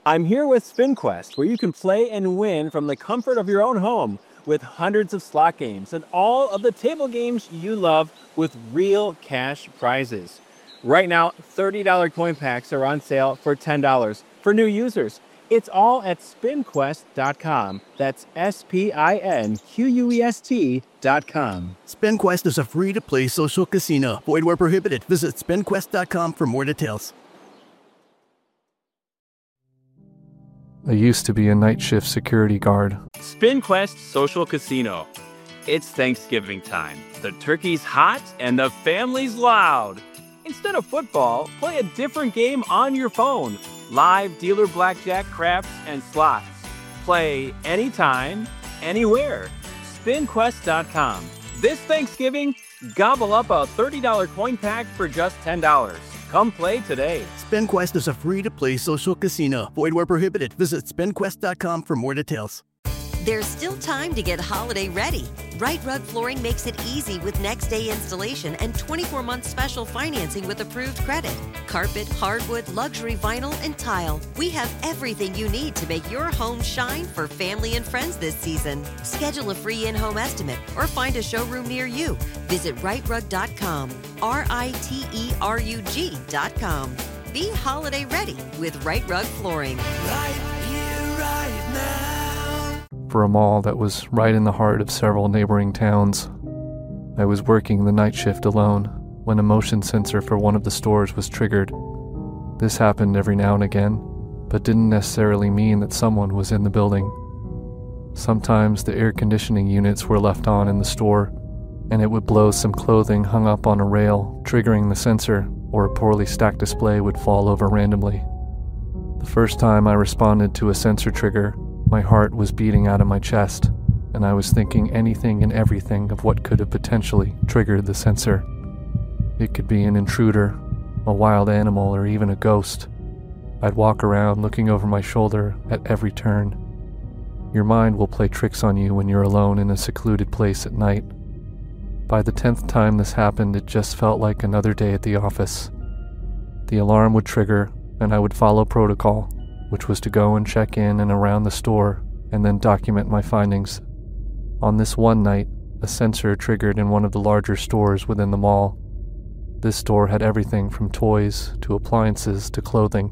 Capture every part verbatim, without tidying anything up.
I'm here with SpinQuest, where you can play and win from the comfort of your own home with hundreds of slot games and all of the table games you love with real cash prizes. Right now, thirty dollars coin packs are on sale for ten dollars for new users. It's all at spin quest dot com. That's S P I N Q U E S T dot com. SpinQuest is a free-to-play social casino. Void where prohibited. Visit spin quest dot com for more details. I used to be a night shift security guard. SpinQuest Social Casino. It's Thanksgiving time. The turkey's hot and the family's loud. Instead of football, play a different game on your phone. Live dealer blackjack, craps, and slots. Play anytime, anywhere. spin quest dot com. This Thanksgiving, gobble up a thirty dollars coin pack for just ten dollars. Come play today. SpinQuest is a free-to-play social casino. Void where prohibited. Visit spin quest dot com for more details. There's still time to get holiday ready. Right Rug Flooring makes it easy with next day installation and twenty-four month special financing with approved credit. Carpet, hardwood, luxury vinyl, and tile. We have everything you need to make your home shine for family and friends this season. Schedule a free in-home estimate or find a showroom near you. Visit right rug dot com. R I T E R U G dot com. Be holiday ready with Right Rug Flooring. Right here, right now. For a mall that was right in the heart of several neighboring towns. I was working the night shift alone when a motion sensor for one of the stores was triggered. This happened every now and again, but didn't necessarily mean that someone was in the building. Sometimes the air conditioning units were left on in the store, and it would blow some clothing hung up on a rail, triggering the sensor, or a poorly stacked display would fall over randomly. The first time I responded to a sensor trigger, my heart was beating out of my chest, and I was thinking anything and everything of what could have potentially triggered the sensor. It could be an intruder, a wild animal, or even a ghost. I'd walk around looking over my shoulder at every turn. Your mind will play tricks on you when you're alone in a secluded place at night. By the tenth time this happened, it just felt like another day at the office. The alarm would trigger, and I would follow protocol, which was to go and check in and around the store and then document my findings. On this one night, a sensor triggered in one of the larger stores within the mall. This store had everything from toys to appliances to clothing.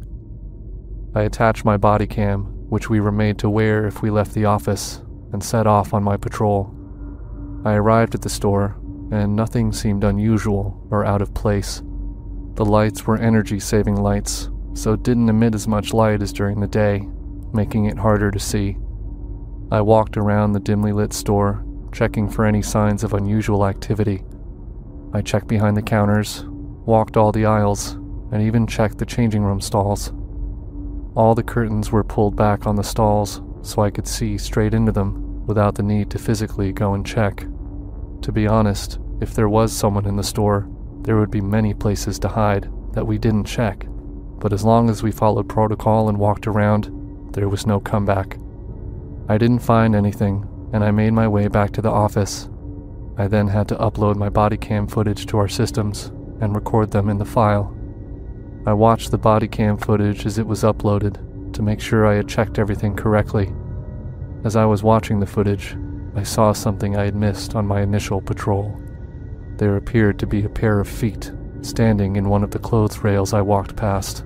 I attached my body cam, which we were made to wear if we left the office, and set off on my patrol. I arrived at the store, and nothing seemed unusual or out of place. The lights were energy-saving lights, so it didn't emit as much light as during the day, making it harder to see. I walked around the dimly lit store, checking for any signs of unusual activity. I checked behind the counters, walked all the aisles, and even checked the changing room stalls. All the curtains were pulled back on the stalls, so I could see straight into them without the need to physically go and check. To be honest, if there was someone in the store, there would be many places to hide that we didn't check. But as long as we followed protocol and walked around, there was no comeback. I didn't find anything, and I made my way back to the office. I then had to upload my body cam footage to our systems and record them in the file. I watched the body cam footage as it was uploaded to make sure I had checked everything correctly. As I was watching the footage, I saw something I had missed on my initial patrol. There appeared to be a pair of feet standing in one of the clothes rails I walked past.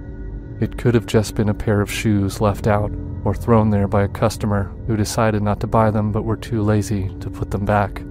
It could have just been a pair of shoes left out or thrown there by a customer who decided not to buy them but were too lazy to put them back.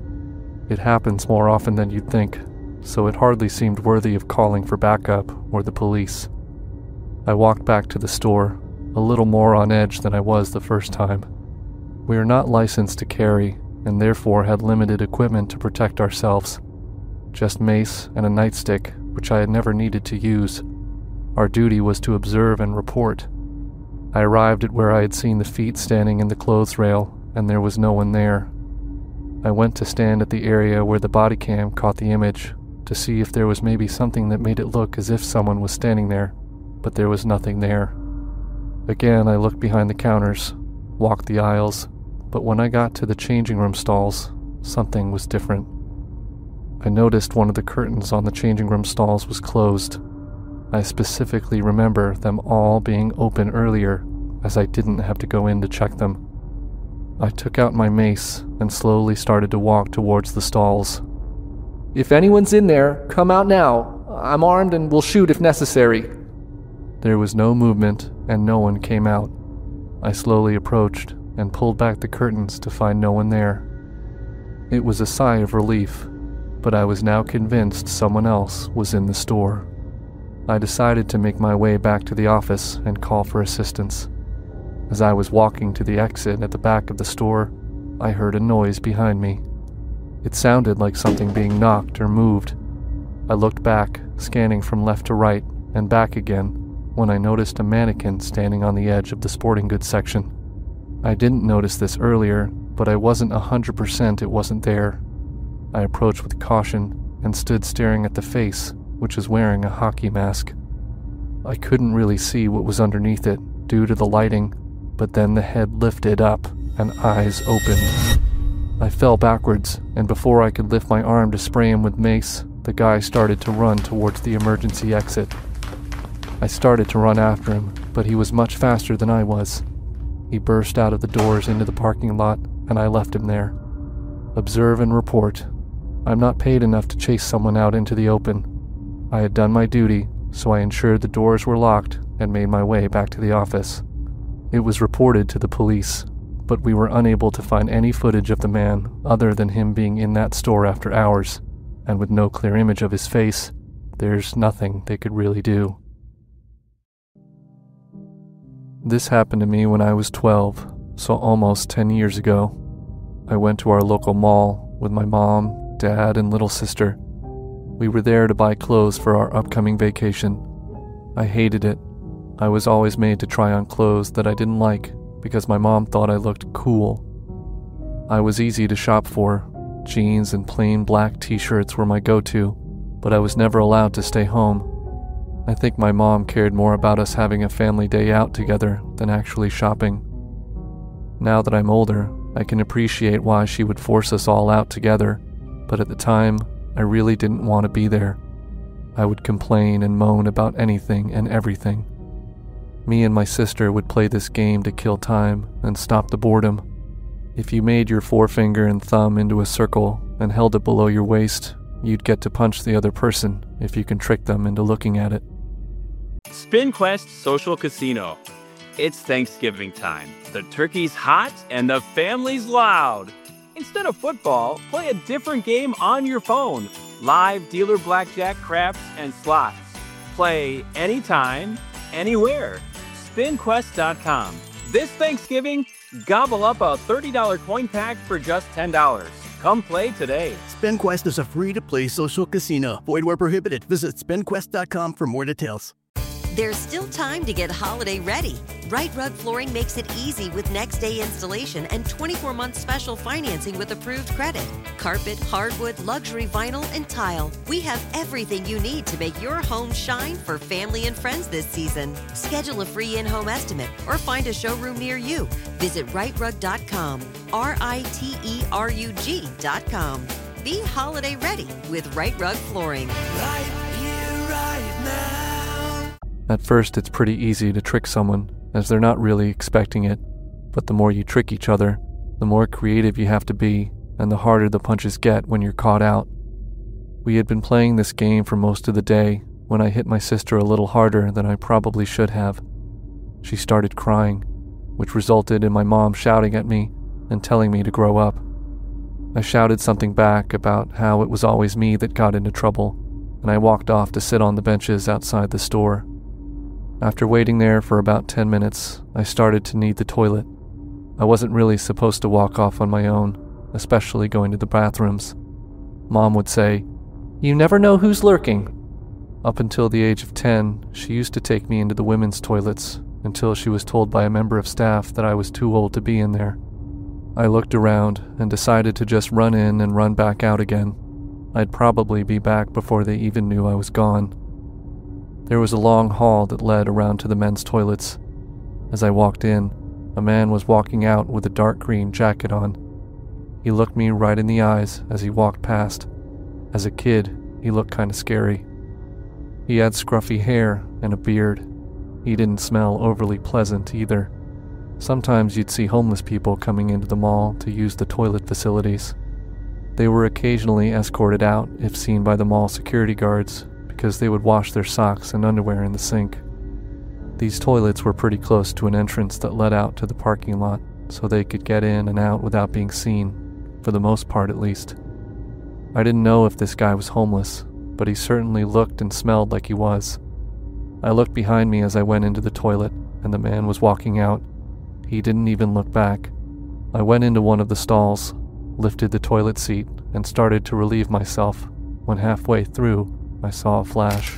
It happens more often than you'd think, so it hardly seemed worthy of calling for backup or the police. I walked back to the store, a little more on edge than I was the first time. We are not licensed to carry, and therefore had limited equipment to protect ourselves. Just mace and a nightstick, which I had never needed to use. Our duty was to observe and report. I arrived at where I had seen the feet standing in the clothes rail, and there was no one there. I went to stand at the area where the body cam caught the image to see if there was maybe something that made it look as if someone was standing there, but there was nothing there. Again, I looked behind the counters, walked the aisles, but when I got to the changing room stalls, something was different. I noticed one of the curtains on the changing room stalls was closed. I specifically remember them all being open earlier, as I didn't have to go in to check them. I took out my mace and slowly started to walk towards the stalls. "If anyone's in there, come out now. I'm armed and will shoot if necessary." There was no movement and no one came out. I slowly approached and pulled back the curtains to find no one there. It was a sigh of relief, but I was now convinced someone else was in the store. I decided to make my way back to the office and call for assistance. As I was walking to the exit at the back of the store, I heard a noise behind me. It sounded like something being knocked or moved. I looked back, scanning from left to right and back again, when I noticed a mannequin standing on the edge of the sporting goods section. I didn't notice this earlier, but I wasn't one hundred percent it wasn't there. I approached with caution and stood staring at the face, which was wearing a hockey mask. I couldn't really see what was underneath it due to the lighting, but then the head lifted up and eyes opened. I fell backwards, and before I could lift my arm to spray him with mace, the guy started to run towards the emergency exit. I started to run after him, but he was much faster than I was. He burst out of the doors into the parking lot, and I left him there. Observe and report. I'm not paid enough to chase someone out into the open. I had done my duty, so I ensured the doors were locked and made my way back to the office. It was reported to the police, but we were unable to find any footage of the man other than him being in that store after hours, and with no clear image of his face, there's nothing they could really do. This happened to me when I was twelve, so almost ten years ago. I went to our local mall with my mom, dad, and little sister. We were there to buy clothes for our upcoming vacation. I hated it. I was always made to try on clothes that I didn't like because my mom thought I looked cool. I was easy to shop for. Jeans and plain black t-shirts were my go-to, but I was never allowed to stay home. I think my mom cared more about us having a family day out together than actually shopping. Now that I'm older, I can appreciate why she would force us all out together, but at the time, I really didn't want to be there. I would complain and moan about anything and everything. Me and my sister would play this game to kill time and stop the boredom. If you made your forefinger and thumb into a circle and held it below your waist, you'd get to punch the other person if you can trick them into looking at it. SpinQuest Social Casino. It's Thanksgiving time. The turkey's hot and the family's loud. Instead of football, play a different game on your phone. Live dealer blackjack, craps, and slots. Play anytime, anywhere. spin quest dot com. This Thanksgiving, gobble up a thirty dollars coin pack for just ten dollars. Come play today. SpinQuest is a free-to-play social casino. Void where prohibited. Visit spin quest dot com for more details. There's still time to get holiday ready. Right Rug Flooring makes it easy with next day installation and twenty-four month special financing with approved credit. Carpet, hardwood, luxury vinyl, and tile. We have everything you need to make your home shine for family and friends this season. Schedule a free in-home estimate or find a showroom near you. Visit right rug dot com. R I T E R U G dot com. Be holiday ready with Right Rug Flooring. Right here, right now. At first, it's pretty easy to trick someone, as they're not really expecting it. But the more you trick each other, the more creative you have to be, and the harder the punches get when you're caught out. We had been playing this game for most of the day when I hit my sister a little harder than I probably should have. She started crying, which resulted in my mom shouting at me and telling me to grow up. I shouted something back about how it was always me that got into trouble, and I walked off to sit on the benches outside the store. After waiting there for about ten minutes, I started to need the toilet. I wasn't really supposed to walk off on my own, especially going to the bathrooms. Mom would say, "You never know who's lurking." Up until the age of ten, she used to take me into the women's toilets until she was told by a member of staff that I was too old to be in there. I looked around and decided to just run in and run back out again. I'd probably be back before they even knew I was gone. There was a long hall that led around to the men's toilets. As I walked in, a man was walking out with a dark green jacket on. He looked me right in the eyes as he walked past. As a kid, he looked kind of scary. He had scruffy hair and a beard. He didn't smell overly pleasant either. Sometimes you'd see homeless people coming into the mall to use the toilet facilities. They were occasionally escorted out if seen by the mall security guards because they would wash their socks and underwear in the sink. These toilets were pretty close to an entrance that led out to the parking lot, so they could get in and out without being seen, for the most part at least. I didn't know if this guy was homeless, but he certainly looked and smelled like he was. I looked behind me as I went into the toilet, and the man was walking out. He didn't even look back. I went into one of the stalls, lifted the toilet seat, and started to relieve myself, when halfway through, I saw a flash.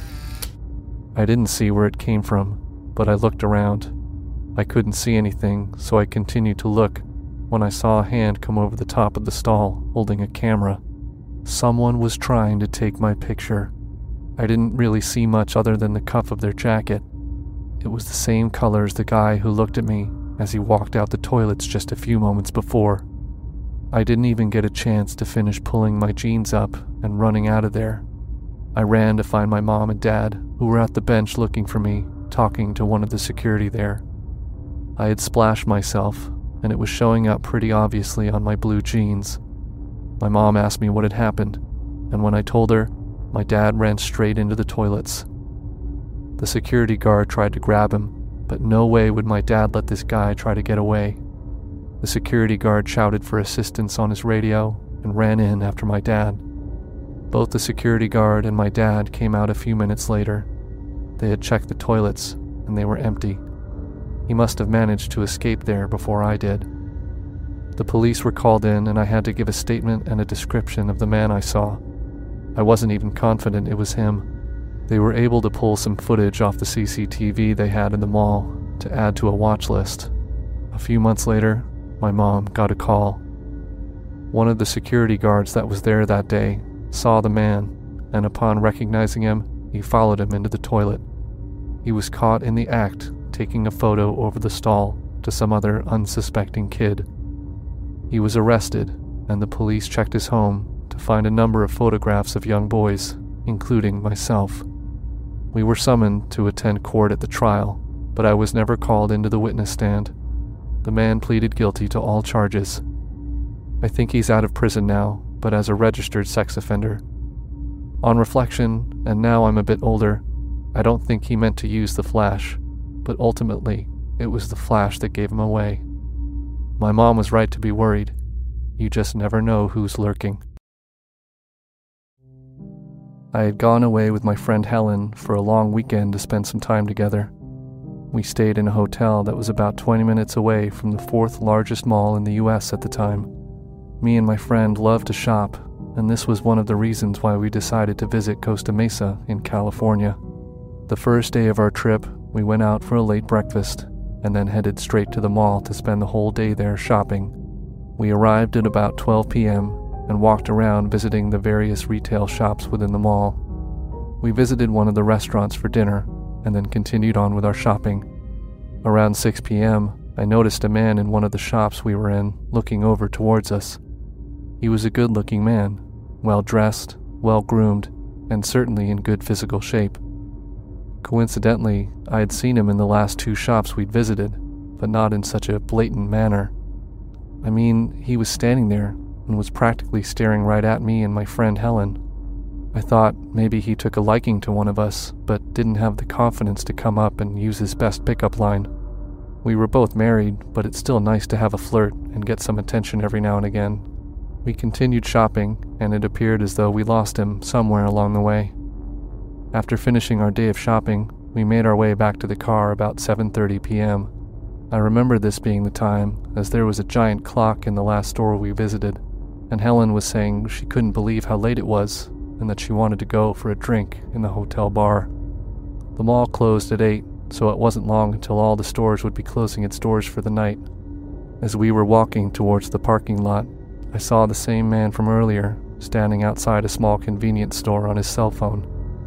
I didn't see where it came from, but I looked around. I couldn't see anything, so I continued to look when I saw a hand come over the top of the stall, holding a camera. Someone was trying to take my picture. I didn't really see much other than the cuff of their jacket. It was the same color as the guy who looked at me as he walked out the toilets just a few moments before. I didn't even get a chance to finish pulling my jeans up and running out of there. I ran to find my mom and dad, who were at the bench looking for me, talking to one of the security there. I had splashed myself, and it was showing up pretty obviously on my blue jeans. My mom asked me what had happened, and when I told her, my dad ran straight into the toilets. The security guard tried to grab him, but no way would my dad let this guy try to get away. The security guard shouted for assistance on his radio and ran in after my dad. Both the security guard and my dad came out a few minutes later. They had checked the toilets, and they were empty. He must have managed to escape there before I did. The police were called in, and I had to give a statement and a description of the man I saw. I wasn't even confident it was him. They were able to pull some footage off the C C T V they had in the mall to add to a watch list. A few months later, my mom got a call. One of the security guards that was there that day saw the man, and upon recognizing him, he followed him into the toilet. He was caught in the act taking a photo over the stall to some other unsuspecting kid. He was arrested, and the police checked his home to find a number of photographs of young boys, including myself. We were summoned to attend court at the trial, but I was never called into the witness stand. The man pleaded guilty to all charges. I think he's out of prison now, but as a registered sex offender. On reflection, and now I'm a bit older, I don't think he meant to use the flash, but ultimately, it was the flash that gave him away. My mom was right to be worried. You just never know who's lurking. I had gone away with my friend Helen for a long weekend to spend some time together. We stayed in a hotel that was about twenty minutes away from the fourth largest mall in the U S at the time. Me and my friend loved to shop, and this was one of the reasons why we decided to visit Costa Mesa in California. The first day of our trip, we went out for a late breakfast, and then headed straight to the mall to spend the whole day there shopping. We arrived at about twelve p.m. and walked around visiting the various retail shops within the mall. We visited one of the restaurants for dinner, and then continued on with our shopping. Around six p.m., I noticed a man in one of the shops we were in looking over towards us. He was a good-looking man, well-dressed, well-groomed, and certainly in good physical shape. Coincidentally, I had seen him in the last two shops we'd visited, but not in such a blatant manner. I mean, he was standing there and was practically staring right at me and my friend Helen. I thought maybe he took a liking to one of us, but didn't have the confidence to come up and use his best pickup line. We were both married, but it's still nice to have a flirt and get some attention every now and again. We continued shopping, and it appeared as though we lost him somewhere along the way. After finishing our day of shopping, we made our way back to the car about seven thirty p.m. I remember this being the time, as there was a giant clock in the last store we visited, and Helen was saying she couldn't believe how late it was, and that she wanted to go for a drink in the hotel bar. The mall closed at eight, so it wasn't long until all the stores would be closing its doors for the night. As we were walking towards the parking lot, I saw the same man from earlier, standing outside a small convenience store on his cell phone.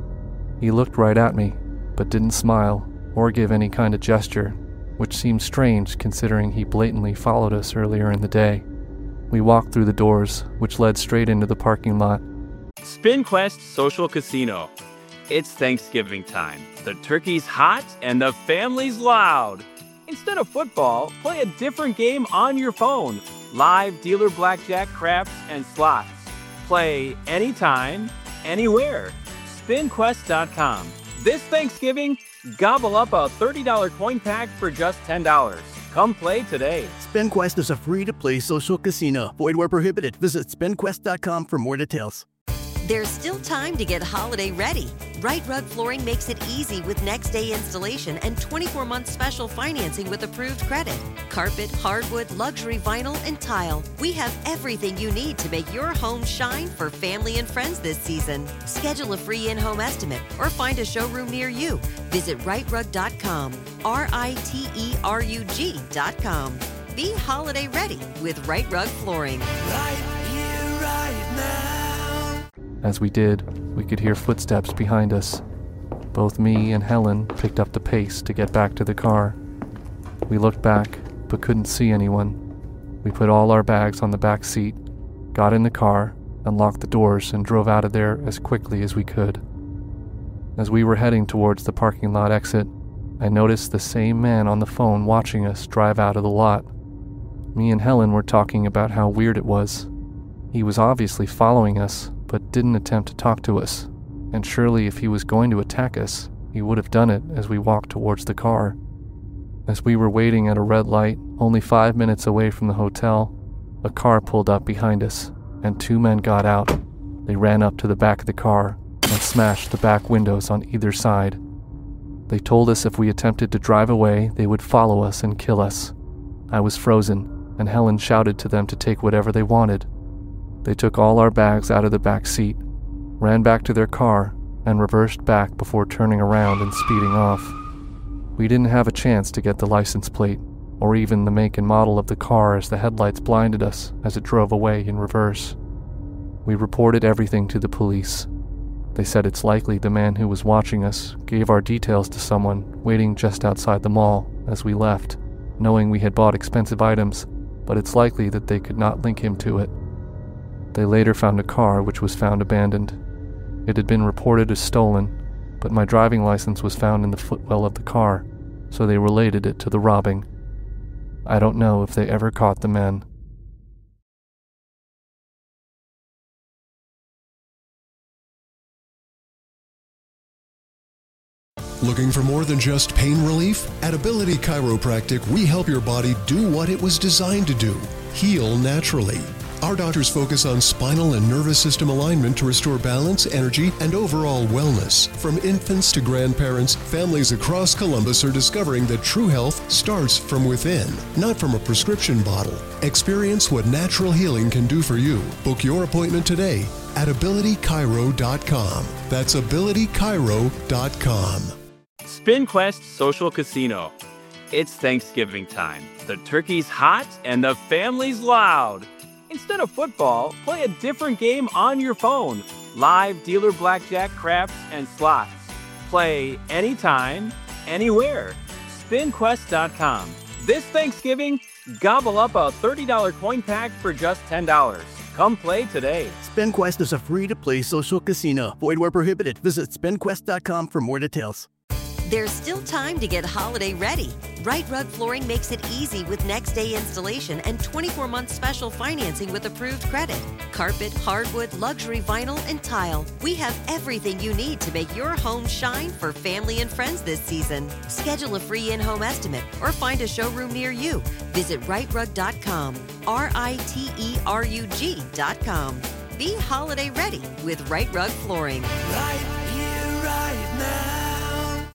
He looked right at me, but didn't smile or give any kind of gesture, which seemed strange considering he blatantly followed us earlier in the day. We walked through the doors, which led straight into the parking lot. SpinQuest Social Casino. It's Thanksgiving time. The turkey's hot and the family's loud. Instead of football, play a different game on your phone. Live dealer blackjack, craps, and slots. Play anytime, anywhere. spin quest dot com. This Thanksgiving, gobble up a thirty dollars coin pack for just ten dollars. Come play today. SpinQuest is a free-to-play social casino. Void where prohibited. Visit spin quest dot com for more details. There's still time to get holiday ready. Right Rug Flooring makes it easy with next-day installation and twenty-four month special financing with approved credit. Carpet, hardwood, luxury vinyl, and tile. We have everything you need to make your home shine for family and friends this season. Schedule a free in-home estimate or find a showroom near you. Visit right rug dot com, R I T E R U G dot com. Be holiday ready with Right Rug Flooring. Right here, right now. As we did, we could hear footsteps behind us. Both me and Helen picked up the pace to get back to the car. We looked back, but couldn't see anyone. We put all our bags on the back seat, got in the car, unlocked the doors, and drove out of there as quickly as we could. As we were heading towards the parking lot exit, I noticed the same man on the phone watching us drive out of the lot. Me and Helen were talking about how weird it was. He was obviously following us, but didn't attempt to talk to us, and surely if he was going to attack us, he would have done it as we walked towards the car. As we were waiting at a red light, only five minutes away from the hotel, a car pulled up behind us, and two men got out. They ran up to the back of the car and smashed the back windows on either side. They told us if we attempted to drive away, they would follow us and kill us. I was frozen, and Helen shouted to them to take whatever they wanted. They took all our bags out of the back seat, ran back to their car, and reversed back before turning around and speeding off. We didn't have a chance to get the license plate, or even the make and model of the car as the headlights blinded us as it drove away in reverse. We reported everything to the police. They said it's likely the man who was watching us gave our details to someone waiting just outside the mall as we left, knowing we had bought expensive items, but it's likely that they could not link him to it. They later found a car which was found abandoned. It had been reported as stolen, but my driving license was found in the footwell of the car, so they related it to the robbing. I don't know if they ever caught the men. Looking for more than just pain relief? At Ability Chiropractic, we help your body do what it was designed to do, heal naturally. Our doctors focus on spinal and nervous system alignment to restore balance, energy, and overall wellness. From infants to grandparents, families across Columbus are discovering that true health starts from within, not from a prescription bottle. Experience what natural healing can do for you. Book your appointment today at ability chiro dot com. That's ability chiro dot com. SpinQuest Social Casino. It's Thanksgiving time. The turkey's hot and the family's loud. Instead of football, play a different game on your phone. Live dealer blackjack, craps, and slots. Play anytime, anywhere. spin quest dot com. This Thanksgiving, gobble up a thirty dollars coin pack for just ten dollars. Come play today. SpinQuest is a free-to-play social casino. Void where prohibited. Visit spin quest dot com for more details. There's still time to get holiday ready. Right Rug Flooring makes it easy with next-day installation and twenty-four month special financing with approved credit. Carpet, hardwood, luxury vinyl, and tile. We have everything you need to make your home shine for family and friends this season. Schedule a free in-home estimate or find a showroom near you. Visit right rug dot com, R I T E R U G dot com. Be holiday ready with Right Rug Flooring. Right